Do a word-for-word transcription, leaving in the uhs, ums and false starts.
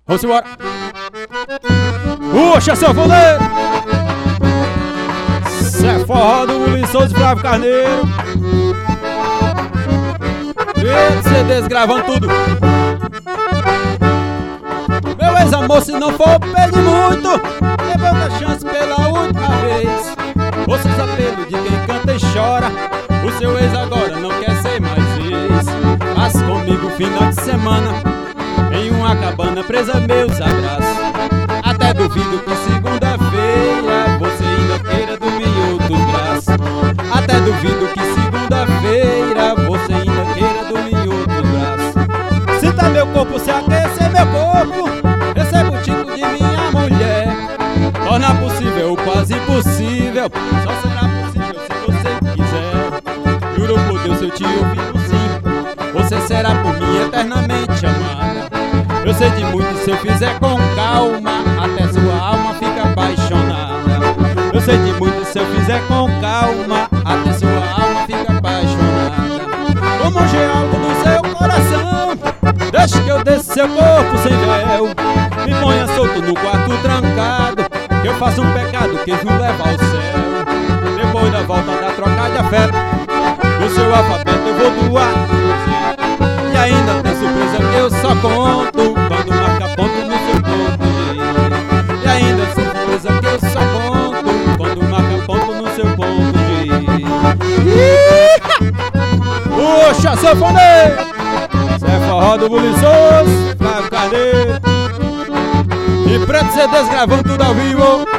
Vamos embora. Puxa, sanfoneiro! Cê é forró do Buliçoso Flávio Carneiro. E C Ds gravando tudo. Meu ex-amor, se não for pedir muito, levanta a chance pela última vez. Ouça os apelos de quem canta e chora. O seu ex agora não quer ser mais ex. Mas comigo final de semana em uma cabana presa meus abraços. Até duvido que segunda-feira você ainda queira dormir em outro braço. Até duvido que segunda-feira você ainda queira dormir em outro braço. Sinta meu corpo se aquecer, meu corpo. Receba o tico de minha mulher. Torna possível o quase impossível. Só será possível se você quiser. Juro por Deus, eu te ouvindo sim. Você será por mim eternamente amada. Eu sei de muito e se eu fizer com calma, até sua alma fica apaixonada. Eu sei de muito e se eu fizer com calma, até sua alma fica apaixonada. Como um gealgo do seu coração, deixe que eu desça seu corpo sem véu. Me ponha solto no quarto trancado, que eu faço um pecado que não leva ao céu. Depois da volta da troca de afeto, do seu alfabeto eu vou doar. E ainda tem surpresa que eu só conto quando marca ponto no seu ponto G. E ainda tem surpresa que eu só conto quando marca ponto no seu ponto G. Puxa, sanfoneiro! Cê é forró do Buliçoso Flávio Carneiro. E Preto C Ds gravando tudo ao vivo.